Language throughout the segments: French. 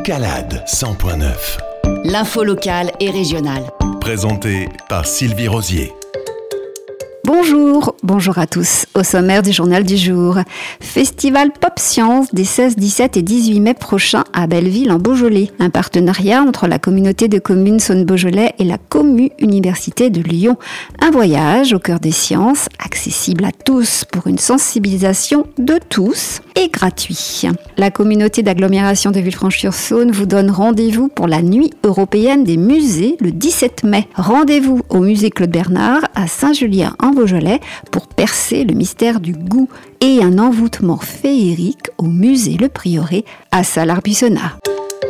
Escalade 100.9. L'info locale et régionale. Présenté par Sylvie Rosier. Bonjour à tous. Au sommaire du journal du jour, Festival Pop Science des 16, 17 et 18 mai prochains à Belleville en Beaujolais. Un partenariat entre la communauté de communes Saône-Beaujolais et la Commu Université de Lyon. Un voyage au cœur des sciences, accessible à tous pour une sensibilisation de tous et gratuit. La communauté d'agglomération de Villefranche-sur-Saône vous donne rendez-vous pour la nuit européenne des musées le 17 mai. Rendez-vous au musée Claude Bernard à Saint-Julien en Beaujolais pour percer le mystère du goût et un envoûtement féerique au musée Le Prieuré à Salars-Buissonnat.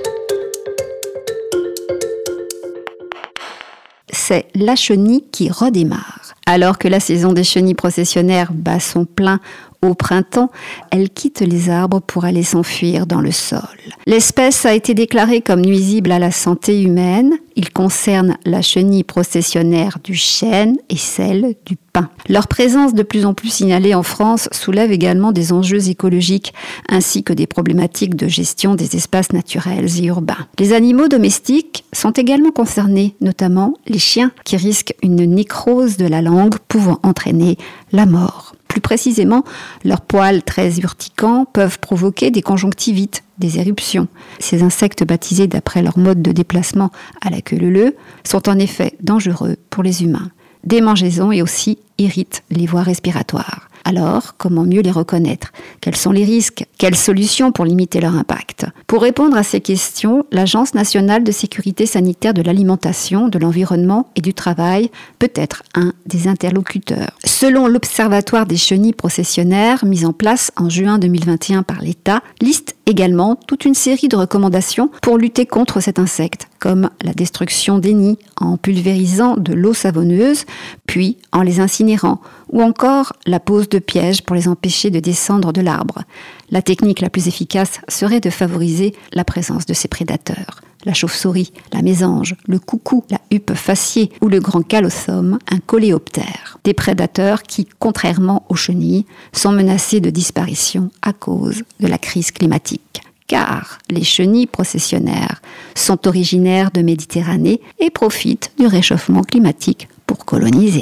C'est la chenille qui redémarre. Alors que la saison des chenilles processionnaires bat son plein au printemps, elle quitte les arbres pour aller s'enfuir dans le sol. L'espèce a été déclarée comme nuisible à la santé humaine. Il concerne la chenille processionnaire du chêne et celle du pin. Leur présence de plus en plus signalée en France soulève également des enjeux écologiques ainsi que des problématiques de gestion des espaces naturels et urbains. Les animaux domestiques sont également concernés, notamment les chiens qui risquent une nécrose de la langue pouvant entraîner la mort. Plus précisément, leurs poils très urticants peuvent provoquer des conjonctivites, des éruptions. Ces insectes baptisés d'après leur mode de déplacement à la queue leu-leu sont en effet dangereux pour les humains. Démangeaisons et aussi irritent les voies respiratoires. Alors, comment mieux les reconnaître ? Quels sont les risques ? Quelles solutions pour limiter leur impact ? Pour répondre à ces questions, l'Agence nationale de sécurité sanitaire de l'alimentation, de l'environnement et du travail peut être un des interlocuteurs. Selon l'Observatoire des chenilles processionnaires, mis en place en juin 2021 par l'État, liste également toute une série de recommandations pour lutter contre cet insecte, comme la destruction des nids en pulvérisant de l'eau savonneuse, puis en les incinérant, ou encore la pose de pièges pour les empêcher de descendre de l'arbre. La technique la plus efficace serait de favoriser la présence de ces prédateurs. La chauve-souris, la mésange, le coucou, la huppe faciée ou le grand calossum, un coléoptère. Des prédateurs qui, contrairement aux chenilles, sont menacés de disparition à cause de la crise climatique. Car les chenilles processionnaires sont originaires de Méditerranée et profitent du réchauffement climatique pour coloniser.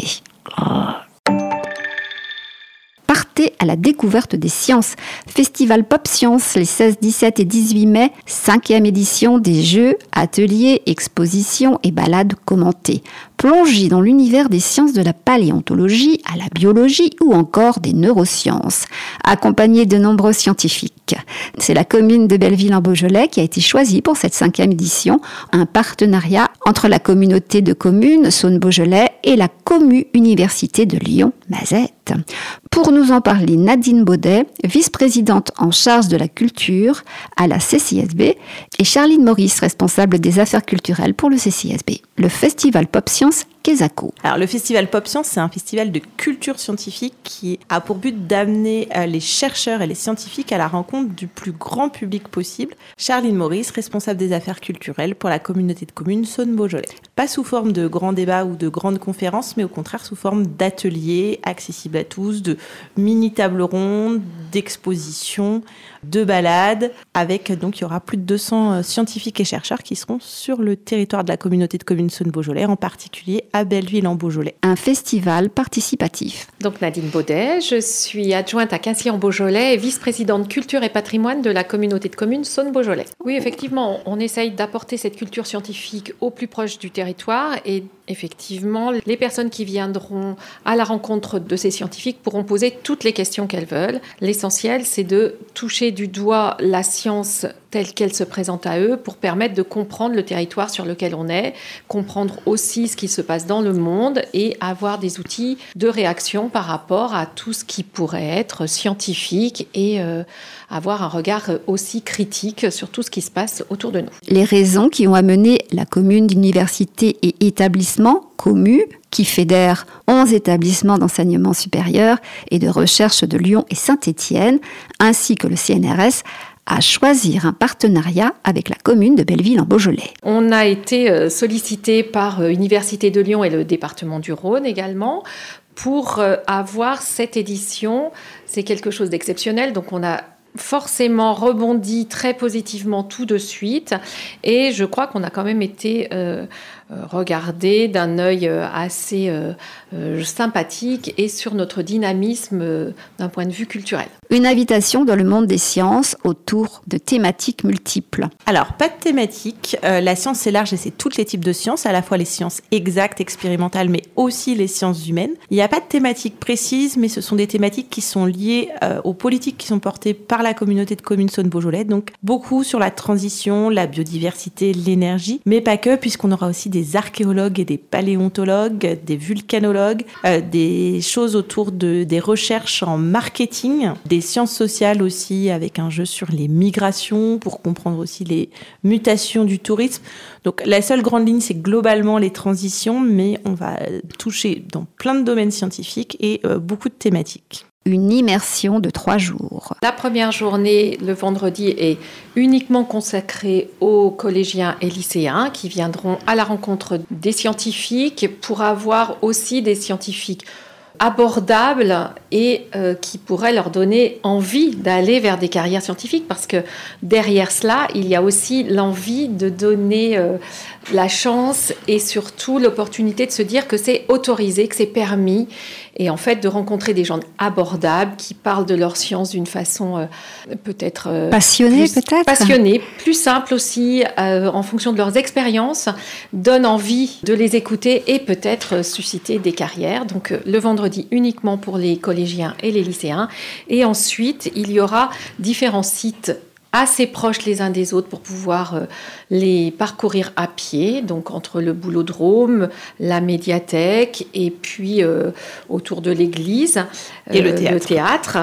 Partez à la découverte des sciences. Festival Pop Science les 16, 17 et 18 mai, 5e édition des jeux, ateliers, expositions et balades commentées. Plongez dans l'univers des sciences de la paléontologie à la biologie ou encore des neurosciences, accompagné de nombreux scientifiques. C'est la commune de Belleville en Beaujolais qui a été choisie pour cette 5e édition, un partenariat entre la communauté de communes Saône-Beaujolais et la Commu Université de Lyon-Mazette. Pour nous en parler, Nadine Baudet, vice-présidente en charge de la culture à la CCSB, et Charline Maurice, responsable des affaires culturelles pour le CCSB. Le Festival Pop Science Quesaco. Alors, le Festival Pop Science, c'est un festival de culture scientifique qui a pour but d'amener les chercheurs et les scientifiques à la rencontre du plus grand public possible. Charline Maurice, responsable des affaires culturelles pour la communauté de communes Saône-Beaujolais. Pas sous forme de grands débats ou de grandes conférences, mais au contraire sous forme d'ateliers accessibles à tous, de mini-tables rondes, d'expositions, de balades, avec donc il y aura plus de 200 scientifiques et chercheurs qui seront sur le territoire de la communauté de communes Saône-Beaujolais, en particulier à Belleville en Beaujolais. Un festival participatif. Donc Nadine Baudet, je suis adjointe à Quincy en Beaujolais et vice-présidente culture et patrimoine de la communauté de communes Saône-Beaujolais. Oui, effectivement, on essaye d'apporter cette culture scientifique au plus proche du territoire et effectivement, les personnes qui viendront à la rencontre de ces scientifiques pourront poser toutes les questions qu'elles veulent. L'essentiel, c'est de toucher du doigt la science telle qu'elle se présente à eux pour permettre de comprendre le territoire sur lequel on est, comprendre aussi ce qui se passe dans le monde et avoir des outils de réaction par rapport à tout ce qui pourrait être scientifique et avoir un regard aussi critique sur tout ce qui se passe autour de nous. Les raisons qui ont amené la commune d'université et établissement, Commu, qui fédère 11 établissements d'enseignement supérieur et de recherche de Lyon et Saint-Étienne, ainsi que le CNRS, à choisir un partenariat avec la commune de Belleville en Beaujolais. On a été sollicité par Université de Lyon et le département du Rhône également pour avoir cette édition. C'est quelque chose d'exceptionnel, donc on a forcément rebondi très positivement tout de suite. Et je crois qu'on a quand même été regardé d'un œil assez sympathique et sur notre dynamisme d'un point de vue culturel. Une invitation dans le monde des sciences autour de thématiques multiples. Alors, pas de thématique. La science, c'est large et c'est tous les types de sciences, à la fois les sciences exactes, expérimentales, mais aussi les sciences humaines. Il n'y a pas de thématique précise, mais ce sont des thématiques qui sont liées aux politiques qui sont portées par la communauté de communes Saône-Beaujolais. Donc, beaucoup sur la transition, la biodiversité, l'énergie, mais pas que, puisqu'on aura aussi des archéologues et des paléontologues, des vulcanologues, des choses autour des recherches en marketing, des sciences sociales aussi, avec un jeu sur les migrations pour comprendre aussi les mutations du tourisme. Donc la seule grande ligne, c'est globalement les transitions, mais on va toucher dans plein de domaines scientifiques et beaucoup de thématiques. Une immersion de 3 jours. La première journée, le vendredi, est uniquement consacrée aux collégiens et lycéens qui viendront à la rencontre des scientifiques pour avoir aussi des scientifiques abordables et qui pourraient leur donner envie d'aller vers des carrières scientifiques, parce que derrière cela, il y a aussi l'envie de donner la chance et surtout l'opportunité de se dire que c'est autorisé, que c'est permis, et en fait de rencontrer des gens abordables qui parlent de leur science d'une façon peut-être passionnée, plus simple aussi, en fonction de leurs expériences, donne envie de les écouter et peut-être susciter des carrières. Donc le vendredi uniquement pour les collégiens et les lycéens, et ensuite il y aura différents sites assez proches les uns des autres pour pouvoir les parcourir à pied, donc entre le Boulodrome, la médiathèque et puis autour de l'église et le théâtre.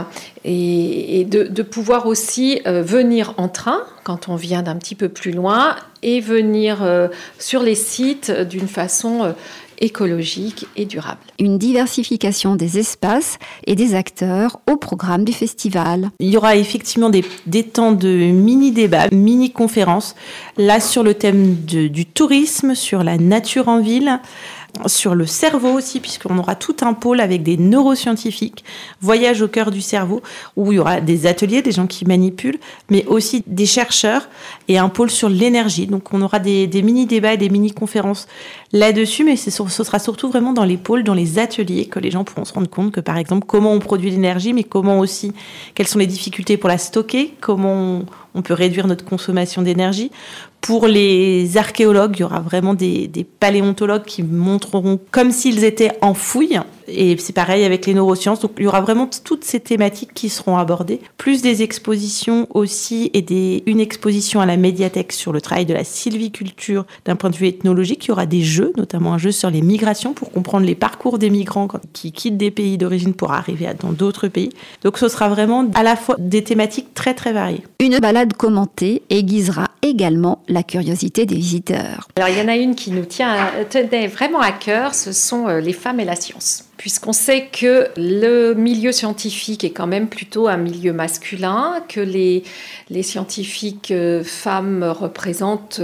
Et de pouvoir aussi venir en train quand on vient d'un petit peu plus loin et venir sur les sites d'une façon écologique et durable. Une diversification des espaces et des acteurs au programme du festival. Il y aura effectivement des temps de mini-débats, mini-conférences, là sur le thème du tourisme, sur la nature en ville, sur le cerveau aussi, puisqu'on aura tout un pôle avec des neuroscientifiques, voyage au cœur du cerveau, où il y aura des ateliers, des gens qui manipulent, mais aussi des chercheurs et un pôle sur l'énergie. Donc on aura des mini-débats et des mini-conférences là-dessus, mais ce sera surtout vraiment dans les pôles, dans les ateliers, que les gens pourront se rendre compte que, par exemple, comment on produit l'énergie, mais comment aussi, quelles sont les difficultés pour la stocker, comment on peut réduire notre consommation d'énergie. Pour les archéologues, il y aura vraiment des paléontologues qui montreront comme s'ils étaient en fouille. Et c'est pareil avec les neurosciences. Donc, il y aura vraiment toutes ces thématiques qui seront abordées. Plus des expositions aussi et une exposition à la médiathèque sur le travail de la sylviculture d'un point de vue ethnologique. Il y aura des jeux, notamment un jeu sur les migrations pour comprendre les parcours des migrants qui quittent des pays d'origine pour arriver dans d'autres pays. Donc, ce sera vraiment à la fois des thématiques très, très variées. Une balade commentée aiguisera également la curiosité des visiteurs. Alors, il y en a une qui nous tenait vraiment à cœur, ce sont les femmes et la science. Puisqu'on sait que le milieu scientifique est quand même plutôt un milieu masculin, que les scientifiques femmes représentent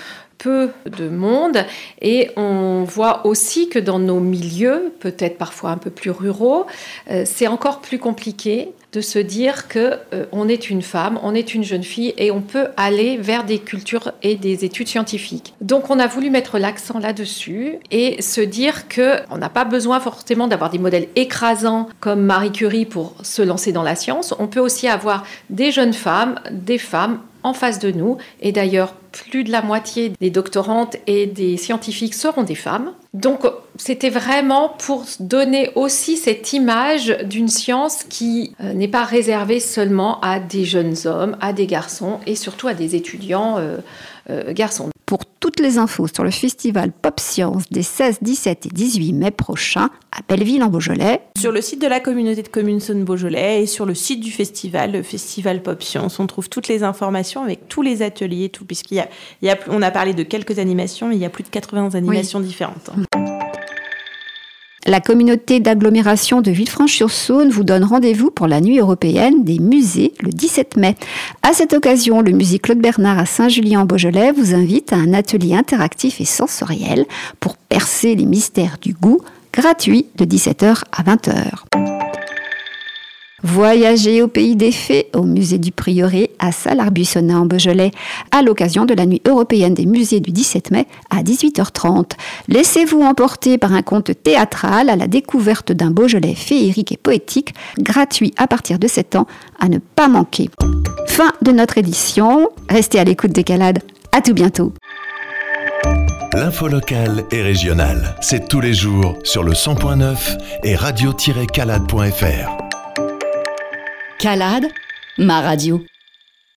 peu de monde, et on voit aussi que dans nos milieux, peut-être parfois un peu plus ruraux, c'est encore plus compliqué de se dire qu'on est une femme, on est une jeune fille et on peut aller vers des cultures et des études scientifiques. Donc on a voulu mettre l'accent là-dessus et se dire qu'on n'a pas besoin forcément d'avoir des modèles écrasants comme Marie Curie pour se lancer dans la science. On peut aussi avoir des jeunes femmes, des femmes en face de nous, et d'ailleurs plus de la moitié des doctorantes et des scientifiques seront des femmes. Donc c'était vraiment pour donner aussi cette image d'une science qui n'est pas réservée seulement à des jeunes hommes, à des garçons et surtout à des étudiants garçons. Pour toutes les infos sur le festival Pop Science des 16, 17 et 18 mai prochains à Belleville en Beaujolais. Sur le site de la communauté de communes Saône-Beaujolais et sur le site du festival, le festival Pop Science, on trouve toutes les informations avec tous les ateliers, tout, on a parlé de quelques animations, mais il y a plus de 80 animations différentes. La communauté d'agglomération de Villefranche-sur-Saône vous donne rendez-vous pour la nuit européenne des musées le 17 mai. À cette occasion, le musée Claude Bernard à Saint-Julien-en-Beaujolais vous invite à un atelier interactif et sensoriel pour percer les mystères du goût, gratuit de 17h à 20h. Voyagez au pays des fées, au musée du Prieuré, à Salles-Arbuissonnat en Beaujolais, à l'occasion de la nuit européenne des musées du 17 mai à 18h30. Laissez-vous emporter par un conte théâtral à la découverte d'un Beaujolais féerique et poétique, gratuit à partir de 7 ans, à ne pas manquer. Fin de notre édition. Restez à l'écoute des Calades. À tout bientôt. L'info locale et régionale, c'est tous les jours sur le 100.9 et radio-calade.fr. Calade, ma radio.